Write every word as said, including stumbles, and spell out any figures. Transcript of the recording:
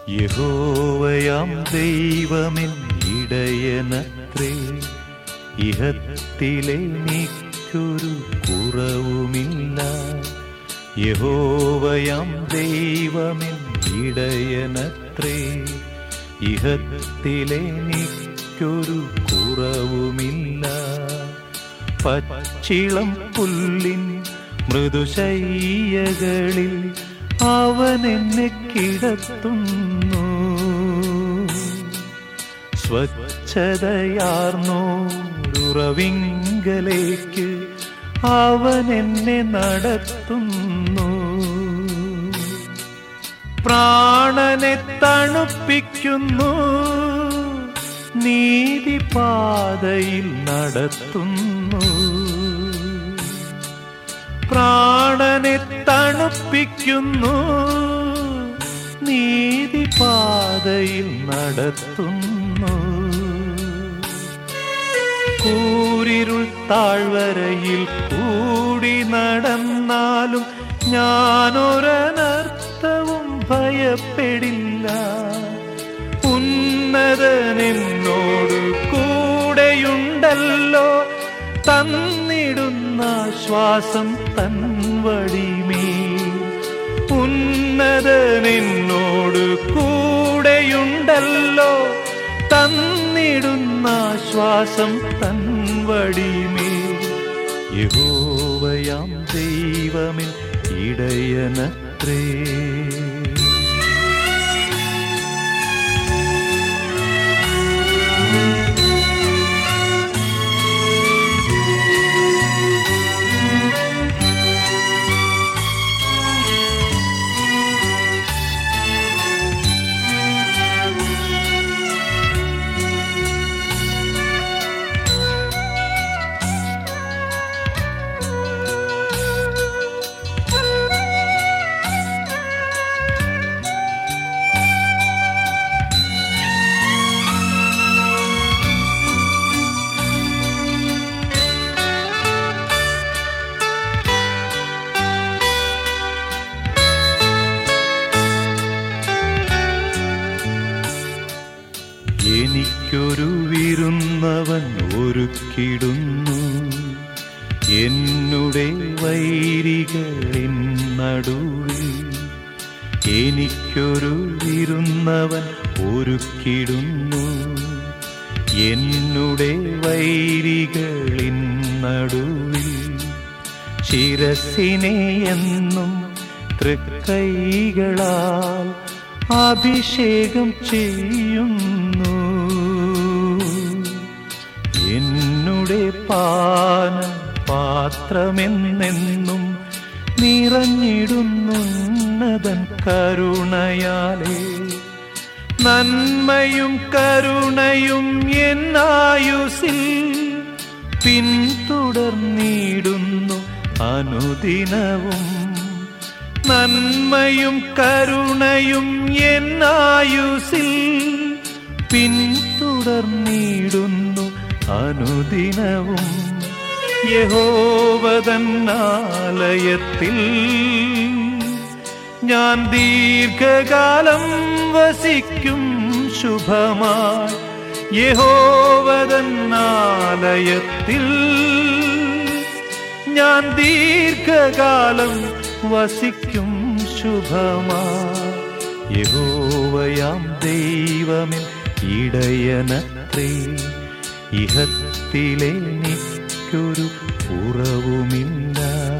യഹോവയാം ദൈവമെൻ ഇടയനത്രേ, ഇഹത്തിലെനിക്കൊരു കുറവുമില്ല. യഹോവയാം ദൈവമെൻ ഇടയനത്രേ, ഇഹത്തിലെനിക്കൊരു കുറവുമില്ല. പച്ചിളം പുല്ലിൻ മൃദുശയ്യകളിൽ അവൻ എന്നെ കിടത്തുന്നു. സ്വച്ഛതയാർന്നോരുറവിങ്കലേക്ക് അവൻ എന്നെ നടത്തുന്നു. പ്രാണനെ തണുപ്പിക്കുന്നു, നീതിപാതയിൽ നടത്തുന്നു. പ്രാണനെ തണുപ്പിക്കുന്നു, നീതിപാതയിൽ നടത്തുന്നു. കൂരിരുൾ താഴ്വരയിൽ കൂടി നടന്നാലും ഞാനൊരനർത്ഥവും ഭയപ്പെടില്ല. ഉന്നതനെന്നോട് കൂടെയുണ്ടല്ലോ, തന്നിടുന്ന ശ്വാസം തൻ വടിമേൽ. ഉന്നതനെന്നോട് കൂടെയുണ്ടല്ലോ, തന്നിടുന്ന ശ്വാസം തൻ വടിമേൽ. യഹോവയാം ദൈവമെൻ ഇടയനത്രേ. എനിക്കൊരു വിരുന്നവൻ ഒരുക്കിടുന്നു, എന്നുടെ വൈരികളിൻ നടുവിൽ. എനിക്കൊരു വിരുന്നവൻ ഒരുക്കിടുന്നു, എന്നുടെ വൈരികളിൻ നടുവിൽ. ശിരസിനെ എന്നും തൃക്കൈകളാൽ അഭിഷേകം ചെയ്യുന്നു. എന്നുടെ പാന പാത്രമെന്നെന്നും നിറഞ്ഞിടുന്നുന്നതൻ കരുണയാലേ. നന്മയും കരുണയും എന്നായുസിൽ പിന്തുടർന്നിടുന്നു അനുദിനവും. നന്മയും കരുണയും എന്നായുസിൽ പിന്തുടർന്നിടുന്നു അനുദിനവും. യഹോവതന്നാലയത്തിൽ ഞാൻ ദീർഘകാലം വസിക്കും ശുഭമായി. യഹോവതന്നാലയത്തിൽ ഞാൻ ദീർഘകാലം വസിക്കും ശുഭമായി. യഹോവയാം ദൈവമെൻ ഇടയനത്രേ, ഇഹത്തിലെനിക്കൊരു കുറവുമില്ല.